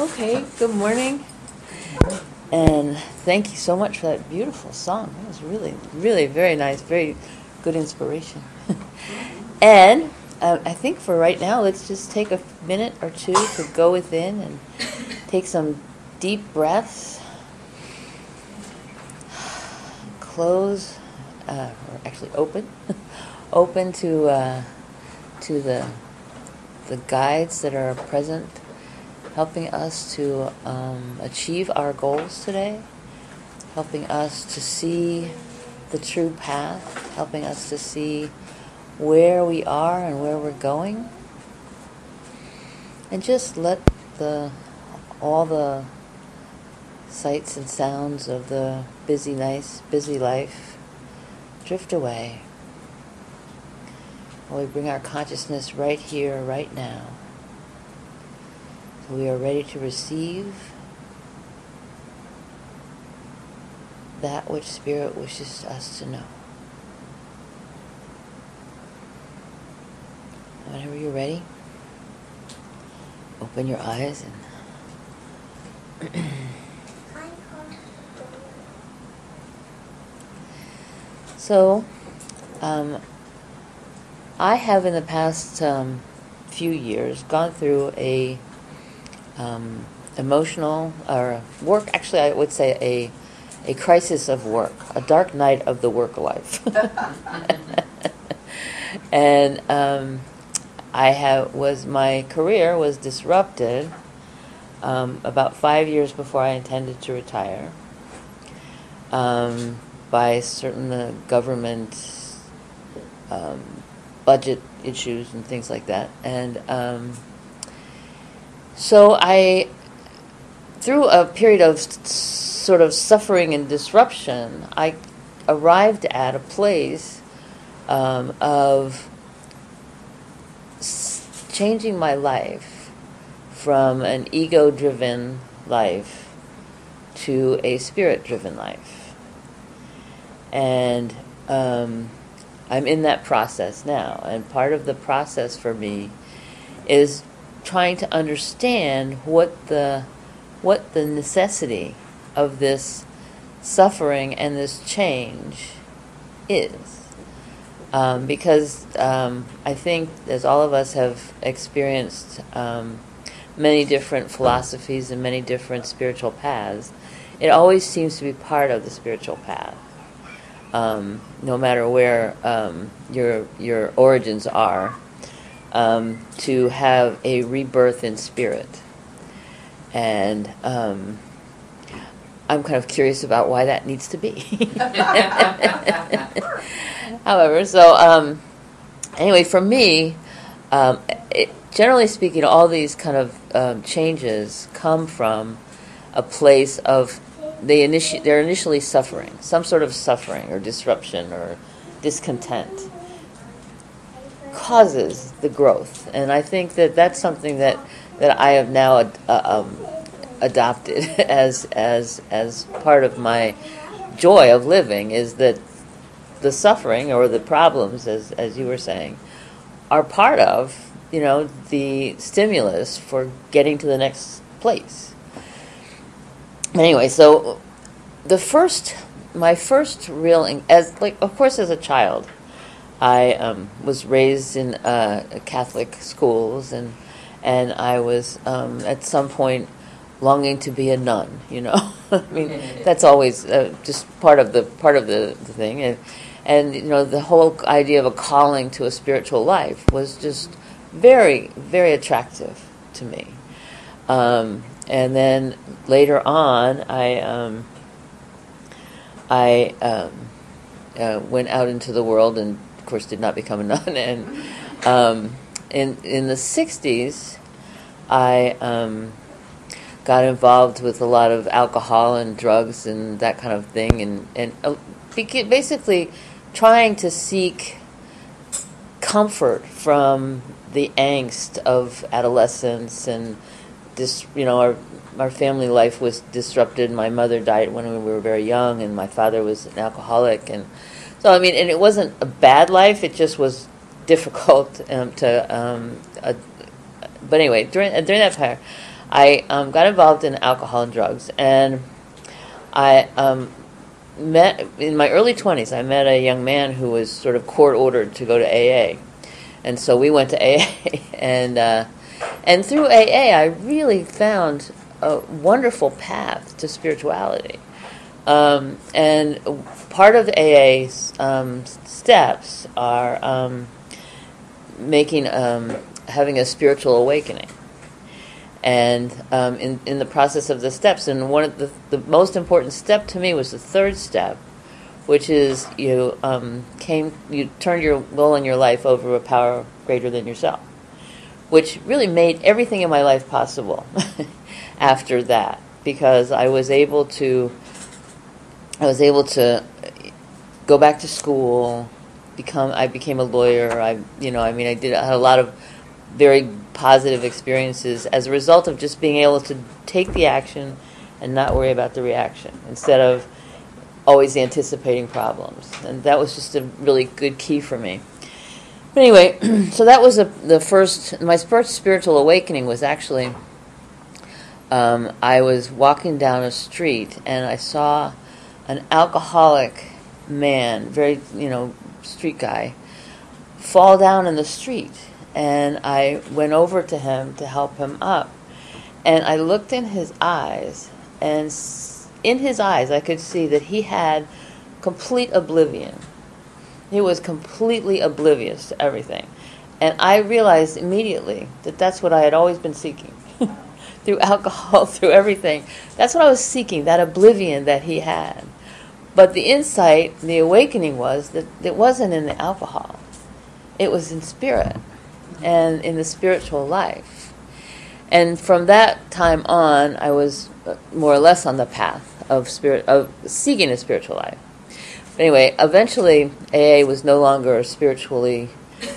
Okay, good morning. And thank you so much for that beautiful song. It was really, really very nice, very good inspiration. And I think for right now, let's just take a minute or two to go within and take some deep breaths. Close, or actually open, open to the guides that are present, helping us to achieve our goals today, helping us to see the true path, helping us to see where we are and where we're going, and just let all the sights and sounds of the busy life drift away. While we bring our consciousness right here, right now. So we are ready to receive that which Spirit wishes us to know. Whenever you're ready, open your eyes and so I have in the past few years gone through a emotional or work, actually I would say a crisis of work, a dark night of the work life. And my career was disrupted about 5 years before I intended to retire by certain government budget issues and things like that. And so I, through a period of sort of suffering and disruption, I arrived at a place of changing my life from an ego-driven life to a spirit-driven life. And I'm in that process now. And part of the process for me is trying to understand what the necessity of this suffering and this change is. Because I think, as all of us have experienced many different philosophies and many different spiritual paths, it always seems to be part of the spiritual path, no matter where your origins are, to have a rebirth in spirit. And I'm kind of curious about why that needs to be. However, so anyway, for me, generally speaking, all these kind of changes come from a place of they're initially suffering, some sort of suffering or disruption or discontent causes the growth. And I think that that's something that I have now adopted as part of my joy of living, is that the suffering or the problems, as you were saying, are part of, the stimulus for getting to the next place. Anyway, so my first real, of course, as a child, I was raised in Catholic schools, and I was at some point longing to be a nun. I mean, that's always just part of the thing, and the whole idea of a calling to a spiritual life was just very, very attractive to me. And then later on, I went out into the world and, of course, did not become a nun. And in the 60s, I got involved with a lot of alcohol and drugs and that kind of thing, and basically trying to seek comfort from the angst of adolescence, and this, our family life was disrupted. My mother died when we were very young, and my father was an alcoholic, and so and it wasn't a bad life. It just was difficult but anyway, during that time, I got involved in alcohol and drugs, and I met in my early 20s. I met a young man who was sort of court ordered to go to AA, and so we went to AA, and through AA, I really found a wonderful path to spirituality. And part of AA's steps are having a spiritual awakening. And in the process of the steps, and one of the most important step to me was the third step, which is you turned your will in your life over to a power greater than yourself, which really made everything in my life possible after that, because I was able to go back to school, I became a lawyer. I had a lot of very positive experiences as a result of just being able to take the action and not worry about the reaction, instead of always anticipating problems. And that was just a really good key for me. But anyway, so that was my first spiritual awakening was actually, I was walking down a street and I saw an alcoholic man, very, street guy, fall down in the street. And I went over to him to help him up. And I looked in his eyes, and in his eyes I could see that he had complete oblivion. He was completely oblivious to everything. And I realized immediately that that's what I had always been seeking. Through alcohol, through everything. That's what I was seeking, that oblivion that he had. But the insight, the awakening was that it wasn't in the alcohol. It was in spirit and in the spiritual life. And from that time on, I was more or less on the path of seeking a spiritual life. But anyway, eventually AA was no longer spiritually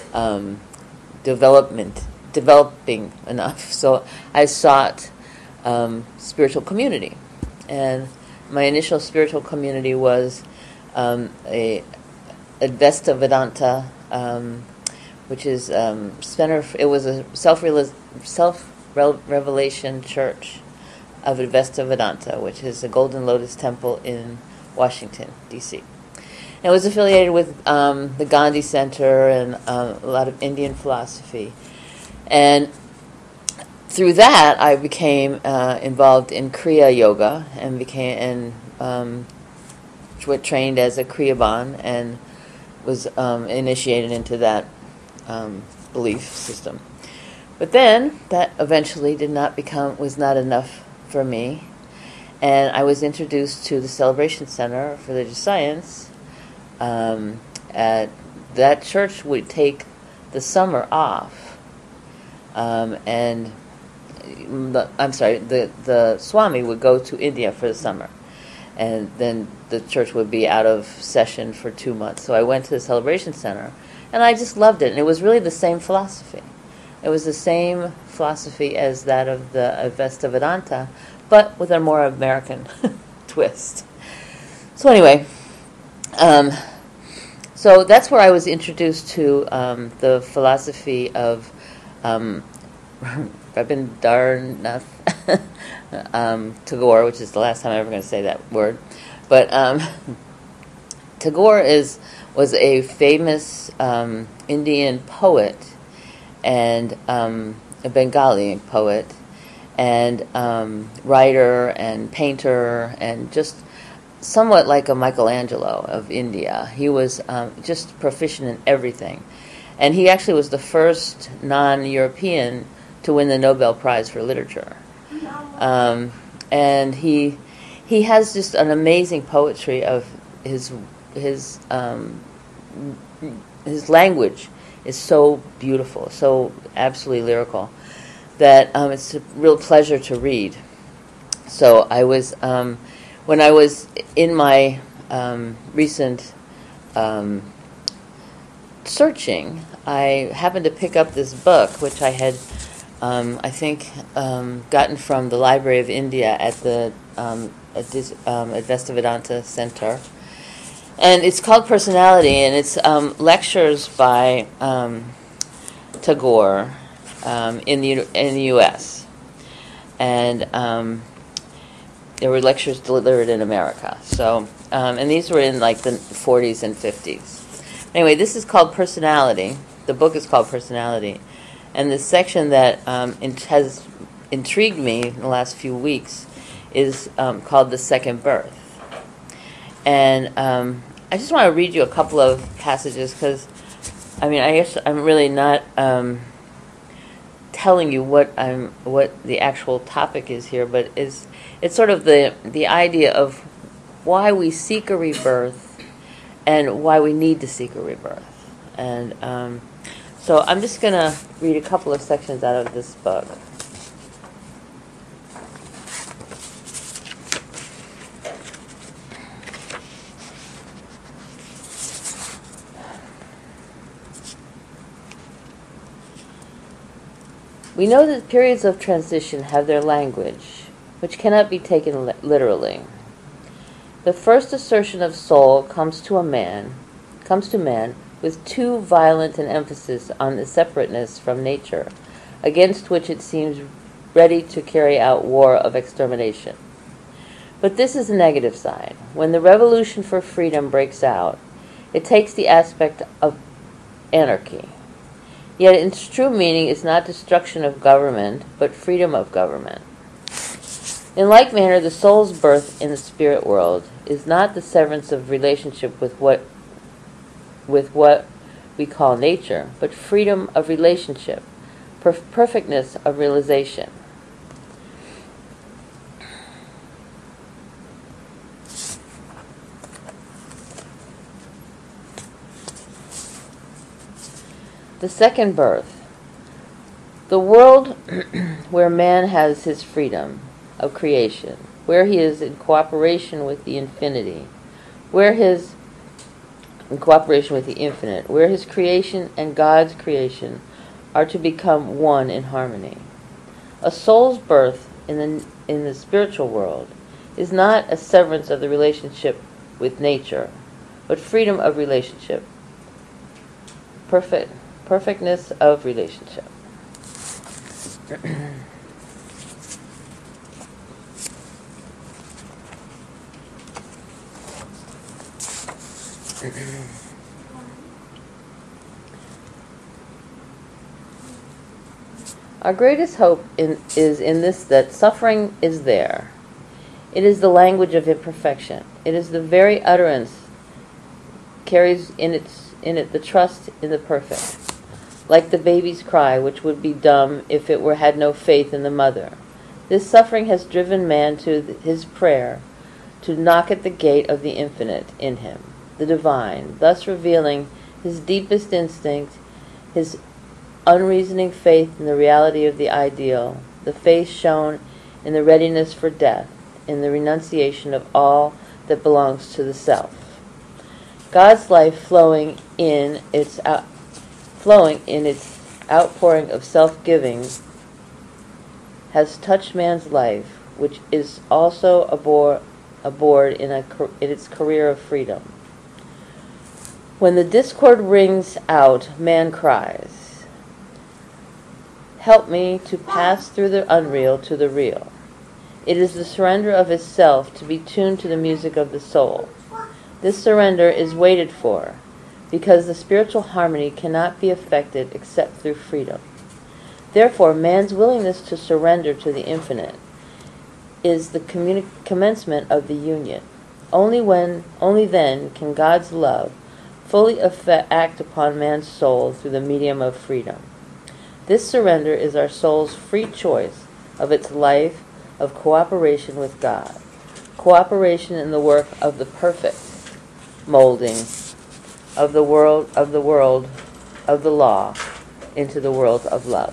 developing enough. So I sought spiritual community. And my initial spiritual community was a Advaita Vedanta, which is center. It was a self-revelation church of Advaita Vedanta, which is the Golden Lotus Temple in Washington, D.C. It was affiliated with the Gandhi Center and a lot of Indian philosophy. And through that, I became involved in Kriya Yoga and trained as a Kriyaban and was initiated into that belief system. But then that eventually was not enough for me, and I was introduced to the Celebration Center for Religious Science. That church would take the summer off, the Swami would go to India for the summer, and then the church would be out of session for 2 months. So I went to the Celebration Center, and I just loved it. And it was really the same philosophy. It was the same philosophy as that of the Advaita Vedanta, but with a more American twist. So anyway, so that's where I was introduced to the philosophy of Rabindranath Tagore, which is the last time I'm ever going to say that word. But Tagore was a famous Indian poet and a Bengali poet and writer and painter, and just somewhat like a Michelangelo of India. He was just proficient in everything. And he actually was the first non-European to win the Nobel Prize for Literature. And he has just an amazing poetry of his language is so beautiful, so absolutely lyrical, that it's a real pleasure to read. So I was, when I was in my recent searching, I happened to pick up this book, which I had, gotten from the Library of India at the Advaita Vedanta Center. And it's called Personality, and it's lectures by Tagore in the U.S. and there were lectures delivered in America. So, and these were in like the 40s and 50s. Anyway, this is called Personality. The book is called Personality. And the section that has intrigued me in the last few weeks is called The Second Birth. And I just want to read you a couple of passages because, I mean, I guess I'm really not telling you what the actual topic is here, but it's sort of the idea of why we seek a rebirth and why we need to seek a rebirth. And so I'm just going to read a couple of sections out of this book. We know that periods of transition have their language, which cannot be taken literally. The first assertion of soul comes to man with too violent an emphasis on the separateness from nature, against which it seems ready to carry out war of extermination. But this is the negative side. When the revolution for freedom breaks out, it takes the aspect of anarchy. Yet its true meaning is not destruction of government, but freedom of government. In like manner, the soul's birth in the spirit world is not the severance of relationship with what we call nature, but freedom of relationship, perfectness of realization. The second birth. The world where man has his freedom of creation, where he is in cooperation with the infinity, where his creation and God's creation are to become one in harmony. A soul's birth in the spiritual world is not a severance of the relationship with nature, but freedom of relationship, perfectness of relationship. Our greatest hope is in this, that suffering is there. It is the language of imperfection. It is the very utterance carries in it the trust in the perfect. Like the baby's cry, which would be dumb if it had no faith in the mother. This suffering has driven man to his prayer, to knock at the gate of the infinite in him, the divine, thus revealing his deepest instinct, his unreasoning faith in the reality of the ideal, the faith shown in the readiness for death, in the renunciation of all that belongs to the self. God's life flowing in its outpouring of self-giving has touched man's life, which is also aboard in its career of freedom. When the discord rings out, man cries, "Help me to pass through the unreal to the real." It is the surrender of his self to be tuned to the music of the soul. This surrender is waited for, because the spiritual harmony cannot be effected except through freedom. Therefore, man's willingness to surrender to the infinite is the commencement of the union. Only then can God's love fully act upon man's soul through the medium of freedom. This surrender is our soul's free choice of its life of cooperation with God, cooperation in the work of the perfect molding of the world of the law into the world of love.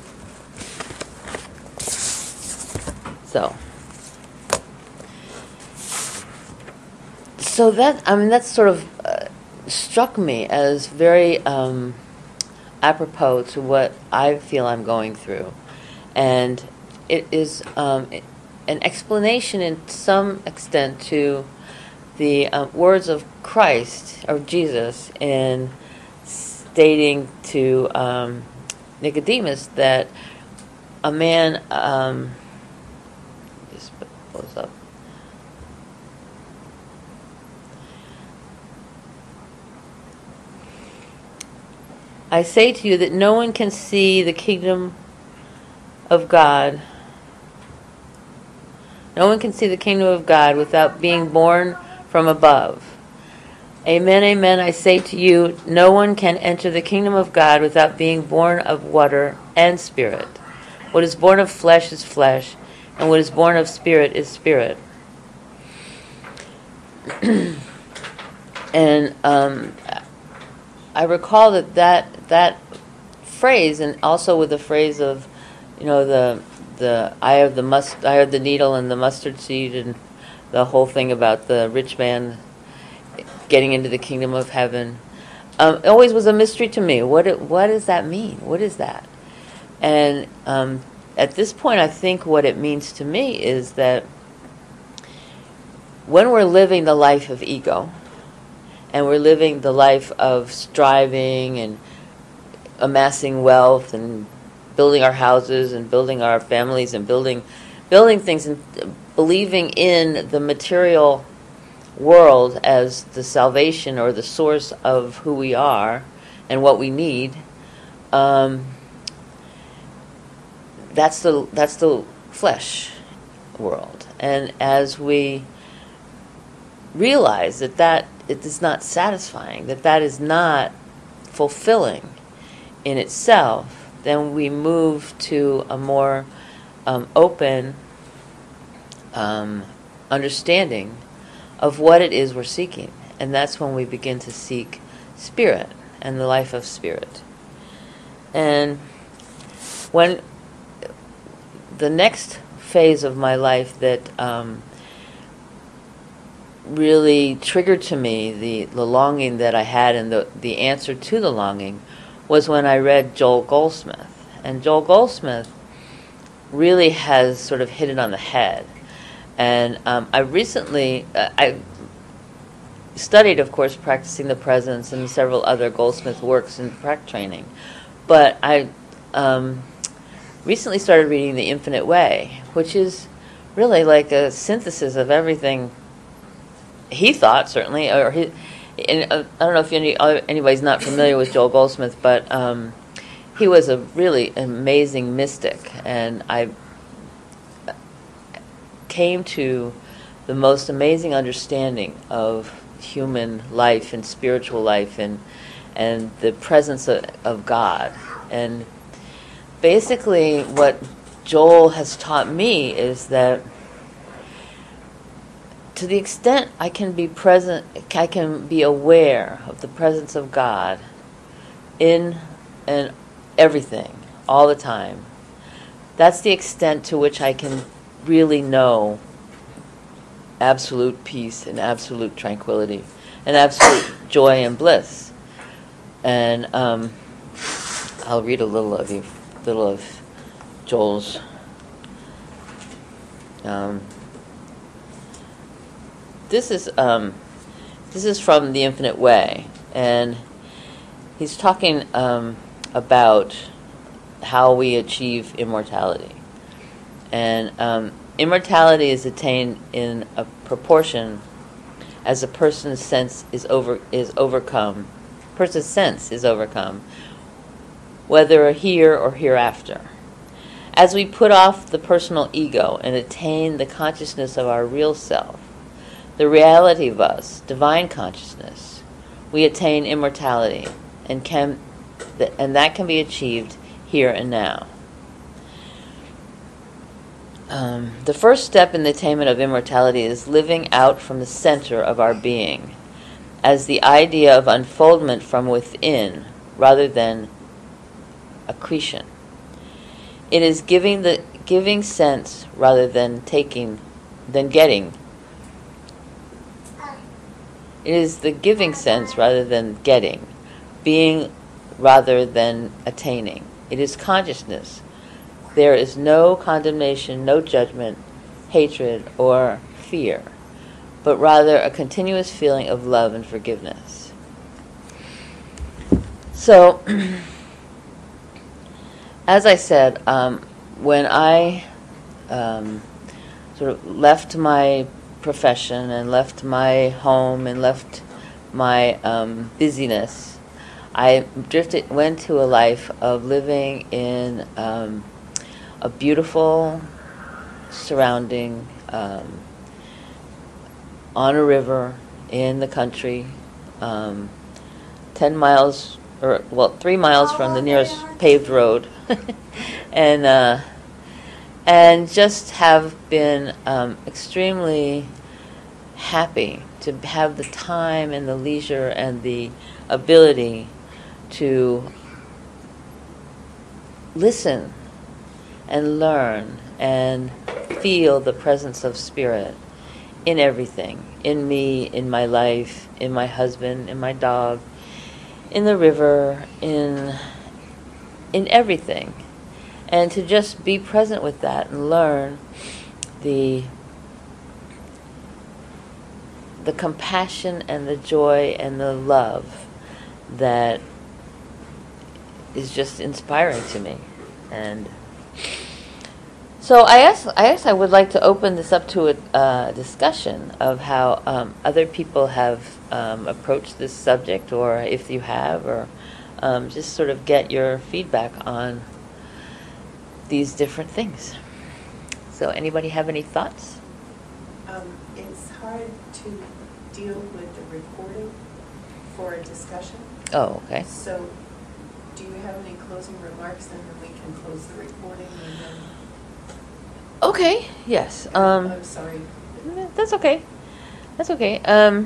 So that sort of struck me as very apropos to what I feel I'm going through, and it is an explanation in some extent to the words of Christ, or Jesus, in stating to Nicodemus that a man this blows up. I say to you that no one can see the kingdom of God. No one can see the kingdom of God without being born from above. Amen, amen, I say to you, no one can enter the kingdom of God without being born of water and spirit. What is born of flesh is flesh, and what is born of spirit is spirit. And I recall that phrase, and also with the phrase of, the eye of the needle and the mustard seed, and the whole thing about the rich man getting into the kingdom of heaven. It always was a mystery to me. What does that mean? What is that? And at this point, I think what it means to me is that when we're living the life of ego, and we're living the life of striving and amassing wealth and building our houses and building our families and building things and believing in the material world as the salvation or the source of who we are and what we need, that's the flesh world. And as we realize that it is not satisfying, that is not fulfilling in itself, then we move to a more open understanding of what it is we're seeking. And that's when we begin to seek spirit and the life of spirit. And when the next phase of my life that really triggered to me the longing that I had, and the answer to the longing was when I read Joel Goldsmith. And Joel Goldsmith really has sort of hit it on the head. And I recently, I studied, of course, Practicing the Presence and several other Goldsmith works in prac training. But I recently started reading The Infinite Way, which is really like a synthesis of everything he thought, certainly. Or and I don't know if anybody's not familiar with Joel Goldsmith, but he was a really amazing mystic. And I came to the most amazing understanding of human life and spiritual life and the presence of God. And basically what Joel has taught me is that to the extent I can be present, I can be aware of the presence of God in and everything, all the time. That's the extent to which I can really know absolute peace and absolute tranquility and absolute joy and bliss. And I'll read a little of Joel's. This is from The Infinite Way, and he's talking about how we achieve immortality. And immortality is attained in a proportion as a person's sense is overcome. Person's sense is overcome, whether here or hereafter. As we put off the personal ego and attain the consciousness of our real self, the reality of us, divine consciousness, we attain immortality, and that can be achieved here and now. The first step in the attainment of immortality is living out from the center of our being, as the idea of unfoldment from within, rather than accretion. It is giving sense rather than getting. It is the giving sense rather than getting, being rather than attaining. It is consciousness. There is no condemnation, no judgment, hatred, or fear, but rather a continuous feeling of love and forgiveness. So, as I said, when I sort of left my profession and left my home and left my busyness, I went to a life of living in a beautiful surrounding on a river in the country, 10 miles, or well, 3 miles from the nearest paved road, and just have been extremely happy to have the time and the leisure and the ability to listen and learn and feel the presence of spirit in everything, in me, in my life, in my husband, in my dog, in the river, in everything. And to just be present with that and learn the compassion and the joy and the love that is just inspiring to me. And so I would like to open this up to a discussion of how other people have approached this subject, or if you have, or just sort of get your feedback on these different things. So anybody have any thoughts? It's hard to deal with the recording for a discussion. Oh, okay. So do you have any closing remarks, and then we can close the recording and then... Okay, yes. I'm sorry. That's okay. That's okay.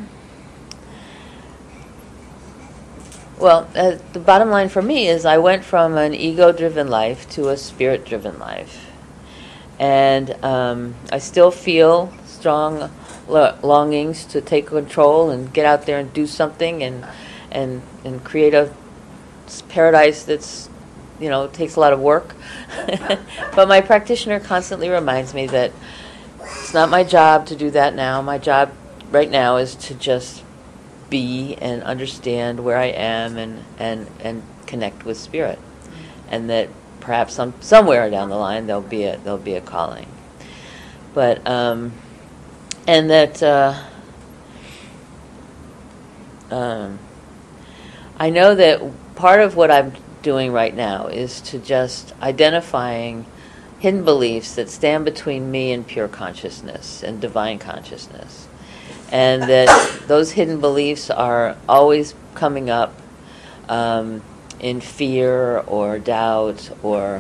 Well, the bottom line for me is I went from an ego-driven life to a spirit-driven life. And I still feel strong longings to take control and get out there and do something and create a paradise that's, takes a lot of work. But my practitioner constantly reminds me that it's not my job to do that now. My job right now is to just be and understand where I am and connect with spirit, and that perhaps somewhere down the line there'll be a calling, but and that I know that part of what I'm doing right now is to just identifying hidden beliefs that stand between me and pure consciousness and divine consciousness. And that those hidden beliefs are always coming up in fear or doubt or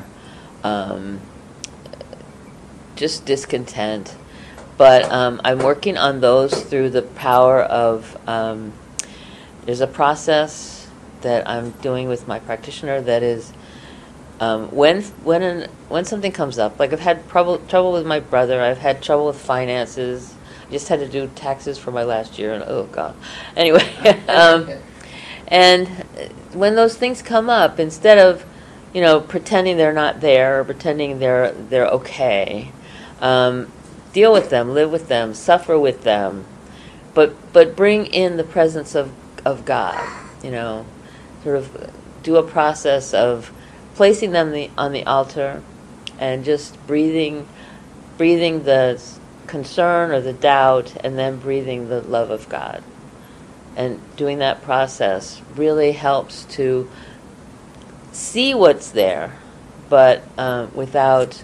just discontent. But I'm working on those through the power of, there's a process that I'm doing with my practitioner that is, when something comes up, like I've had trouble with my brother, I've had trouble with finances, just had to do taxes for my last year, and oh god. Anyway, and when those things come up, instead of pretending they're not there or pretending they're okay, deal with them, live with them, suffer with them, but bring in the presence of God. Sort of do a process of placing them on the altar and just breathing the concern or the doubt, and then breathing the love of God. And doing that process really helps to see what's there, but without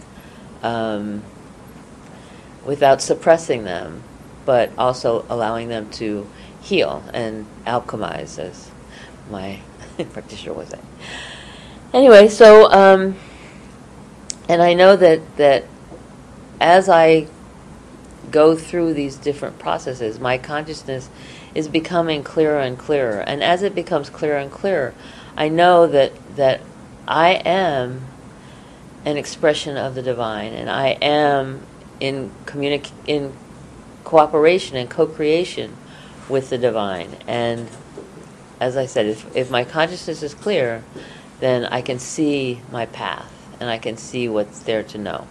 suppressing them, but also allowing them to heal and alchemize, as my practitioner was saying. Anyway, so and I know that as I go through these different processes, my consciousness is becoming clearer and clearer. And as it becomes clearer and clearer, I know that I am an expression of the divine, and I am in cooperation and co-creation with the divine. And as I said, if my consciousness is clear, then I can see my path, and I can see what's there to know.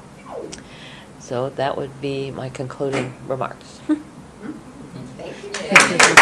So that would be my concluding remarks. Thank you.